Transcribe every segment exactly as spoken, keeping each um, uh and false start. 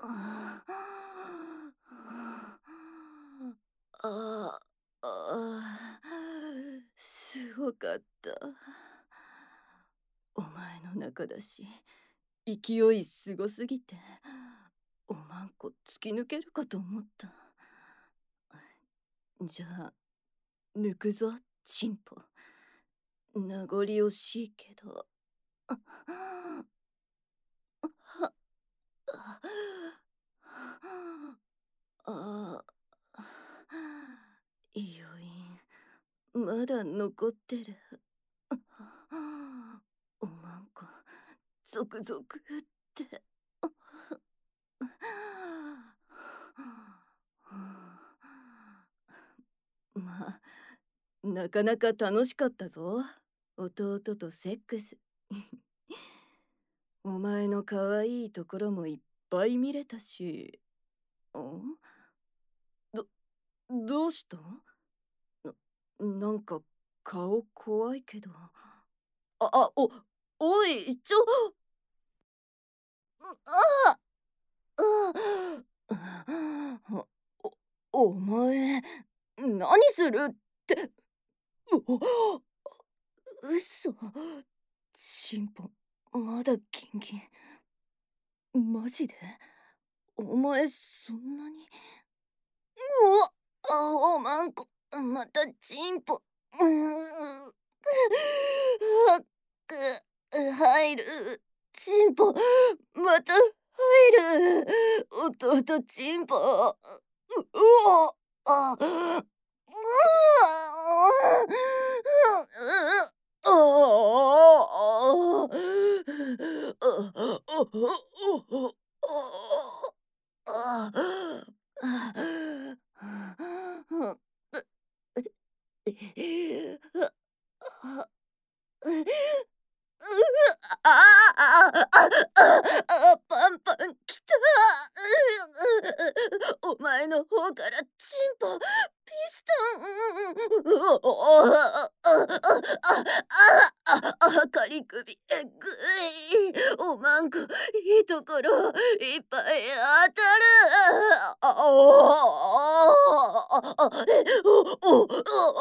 ああ、ああ、すごかった。お前の中だし、勢いすごすぎて、おまんこ突き抜けるかと思った。じゃあ、抜くぞ、チンポ。名残惜しいけど。ああ、いよいんまだ残ってる。おまんこゾクゾクって。まあ、なかなか楽しかったぞ。弟とセックス。お前の可愛いところもいっぱい見れたし。んど、どうした？な、なんか顔怖いけど。あ、あ、お、おい、ちょ、ああ、お、お前、何するって。うお、嘘。チンポ、まだギンギン。マジで？お前、そんなに。うわ、あ、おまんこ、またチンポ。うう、く、入る。チンポ、また入る。弟チンポ。う、うわ、あ、うわ、ああ。うああああああパンパンきた。お前の方からチンポピストン。おおああああ仮首えぐい。おまんこいいところいっぱい当たる。あああおお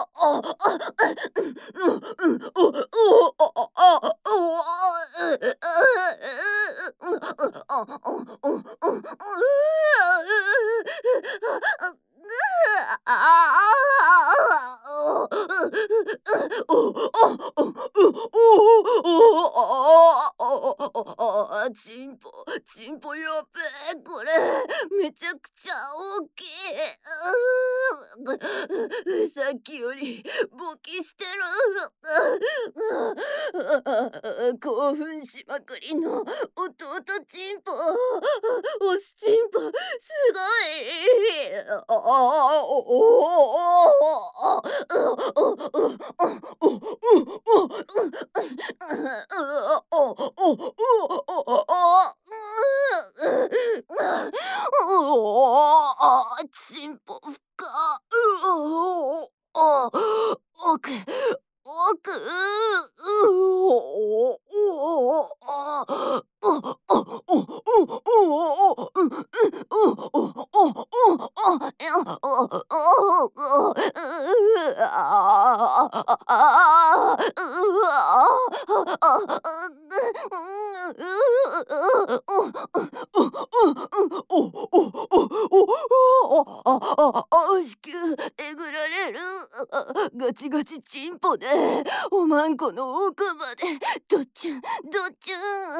チンポ、チンポやべえ、これ、めちゃくちゃ大きい。さっきよりボキしてる。興奮しまくりの弟チンポ、オスチンポ、すごい。ああ、おお、チンポ深っ。うおお、奥、奥、うおお、あ、おおおおおお、うん、うん、おおおお、あ、や、おおお、うああ、うわ、子宮えぐられる。ガチガチチンポでおまんこの奥までドッチュンドッチ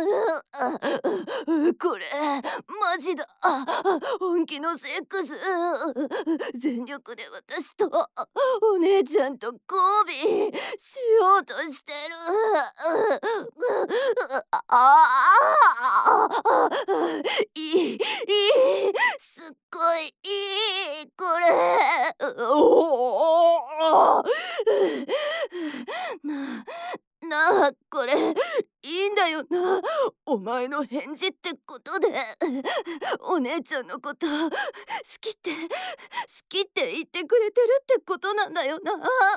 ュン。これマジだ。本気のセックス。全力で私とお姉ちゃんと交尾しようとしてる。ああ、いい、いい、すっごいいい、これ。おお。な、なあ、これ、いいんだよな。お前の返事ってことで。 お姉ちゃんのこと好きって好きって言ってくれてるってことなんだよな。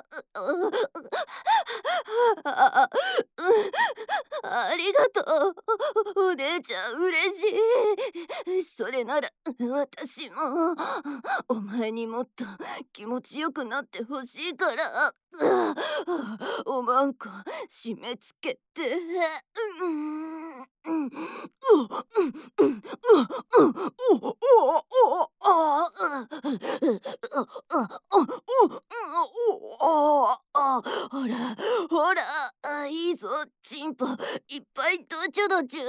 あありがとうお姉ちゃん、嬉しい。それなら私もお前にもっと気持ちよくなってほしいから、おまんこ締め付けて。うんうんほらほら、あいいぞ、チンポいっぱいどちゅどちゅ。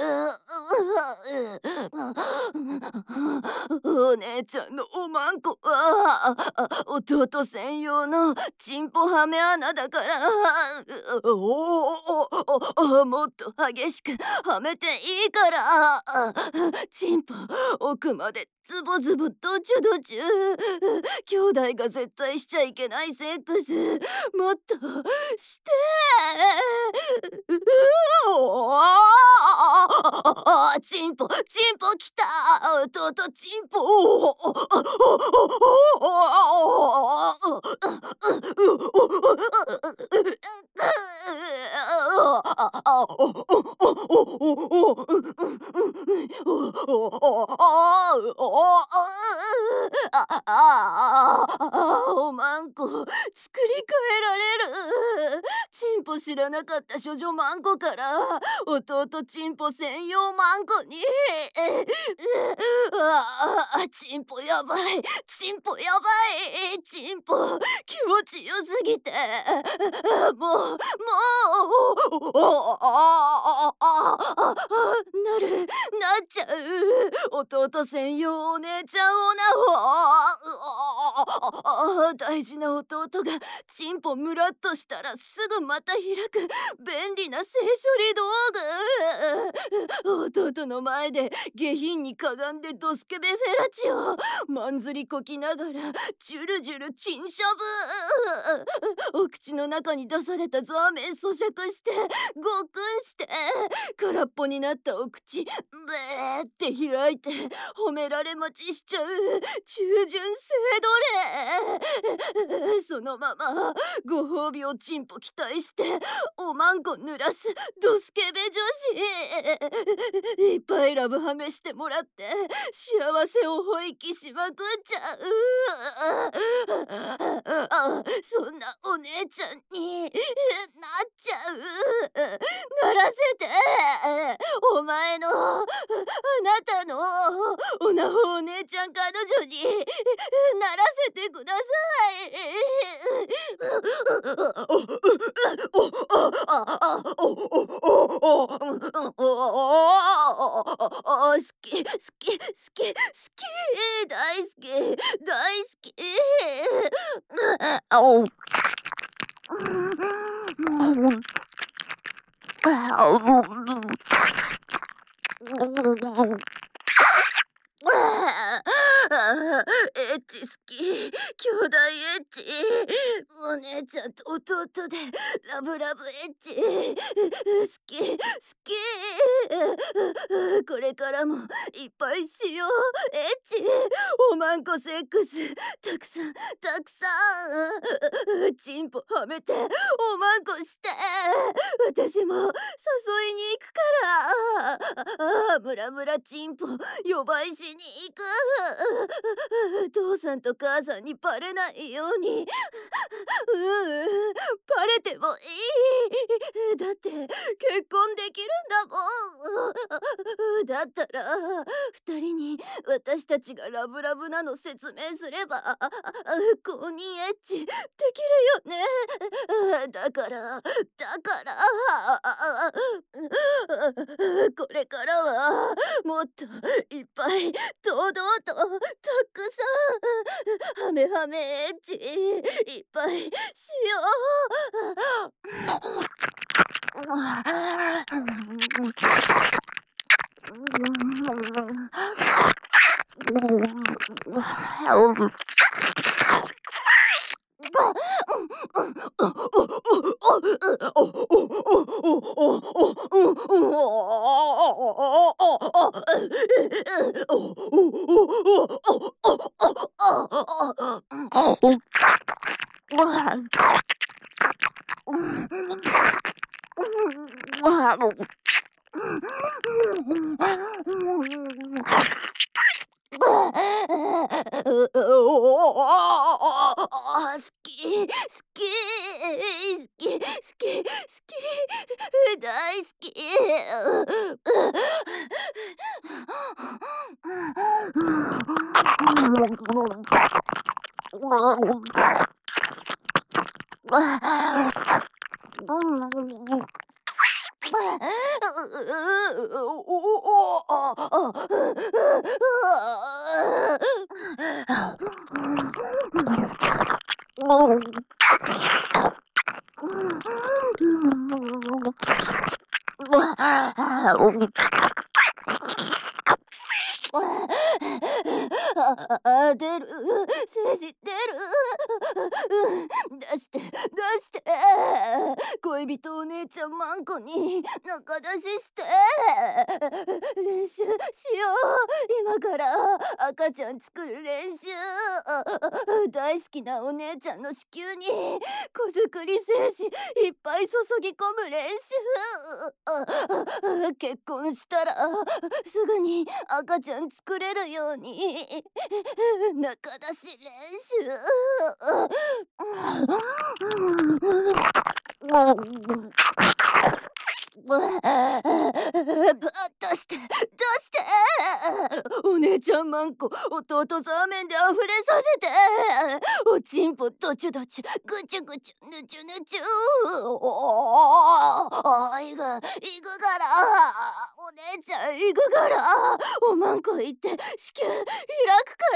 お姉ちゃんのおまんこは弟専用のチンポはめ穴だから、おおもっと激しくはめていいから、チンポ奥までズボズボどちゅどちゅ。兄弟が絶対しちゃいけないセックスもっとして。チンポチンポきた、弟チンポ。おまんこ作り変えられる。チンポ知らなかった処女マンコから弟チンポ専用マンコに。ああチンポやばいチンポやばいチンポ気持ちよすぎてもうもうなるなっちゃう。弟専用お姉ちゃんオナホ。大事な弟がチンポムラっとしたらすぐまた開く便利な性処理道具。弟の前で下品にかがんでドスケベフェラチオまんずりこきながらジュルジュルチンしゃぶ。お口の中に出されたザーメン咀嚼してごくんして空っぽになったお口ブーって開いて褒められ待ちしちゃう中純性奴隷。そのままご褒美をチンポ期待しておまんこ濡らすドスケベ女子。いっぱいラブハメしてもらって幸せをほいきしまくっちゃう。そんなお姉ちゃんになっちゃう。ならせてお前のあなたのオナホお姉ちゃん彼女にならせてください。好き好き好き好き大好き大好き。エッチ好き兄弟エッチお姉ちゃんと弟でラブラブエッチ好き好き。これからもいっぱいしようエッチおまんこセックスたくさんたくさんチンポはめておまんこして私も誘いに行くからムラムラチンポ呼ばいしに行く。父さんと母さんにバレないように。うんバレてもいいだって結婚できるんだもん。だったら二人に私たちがラブラブなの説明すれば公認エッチできるよね。だからだからこれからはもっといっぱい堂々とたくさんハメハメエッチいっぱいしよおおおおおお好き好き好き好き好き大好き。あ、出る、精子出る。出して出して。恋人お姉ちゃんマンコに仲出しして。練習しよう。今から赤ちゃん作る練習。大好きなお姉ちゃんの子宮に子作り精子いっぱい注ぎ込む練習。結婚したらすぐに赤ちゃん作れるように仲出し練習。ぶっ出して出して。お姉ちゃんマンコ弟ザーメンで溢れさせて。おちんぽどちゅどちゅぐちゅぐちゅぬちゅぬちゅ。おいぐいぐからお姉ちゃんいくからおまんこ行って子宮開くから。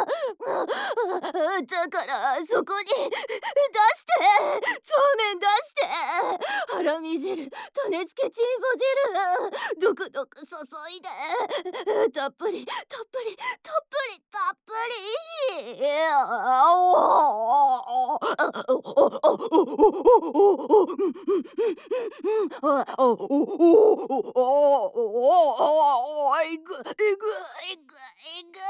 だからそこに出してそうめん出して腹み汁種付けちんぼ汁どくどく注いでたっぷりたっぷりたっぷりたっぷり。あおいくいくいくいく。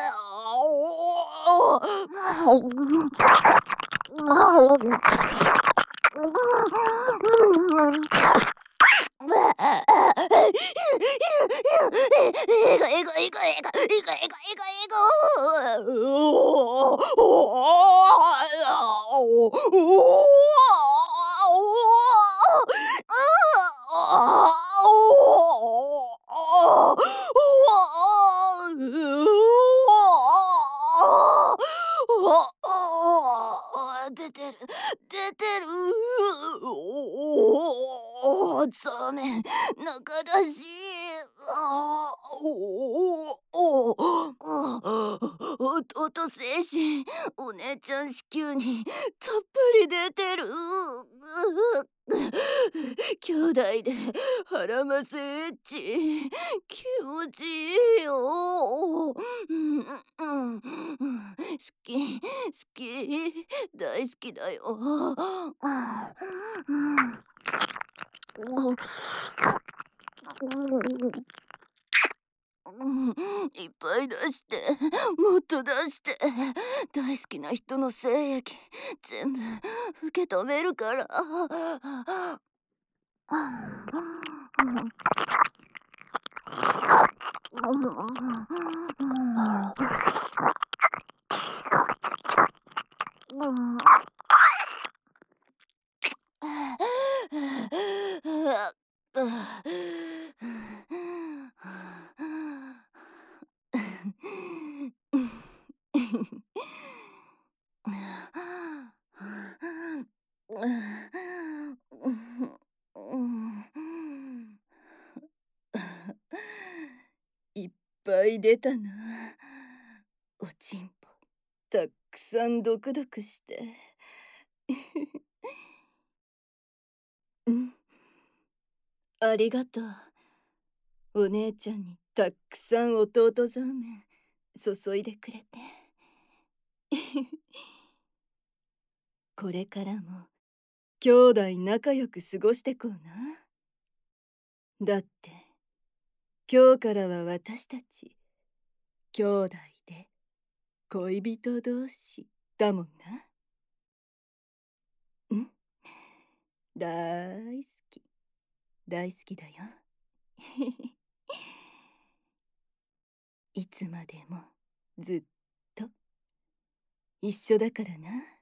えがえがえがえがえがえがえがえがお出てる出てる。おおザーメン中出し。あおおお弟精子お姉ちゃん子宮にたっぷり出てる。兄弟で腹ませエッチ気持ちいいよ。うんうん好き好き大好きだよ。うん、いっぱい出してもっと出して大好きな人の精液全部受け止めるから。いっぱい出たな。おちんぽたくさんドクドクしてうん、ありがとう。お姉ちゃんにたくさん弟ザーメン注いでくれてこれからも兄弟仲良く過ごしてこうな。だって今日からは私たち兄弟で恋人同士だもんな。ん大好き大好きだよ。いつまでもずっと一緒だからな。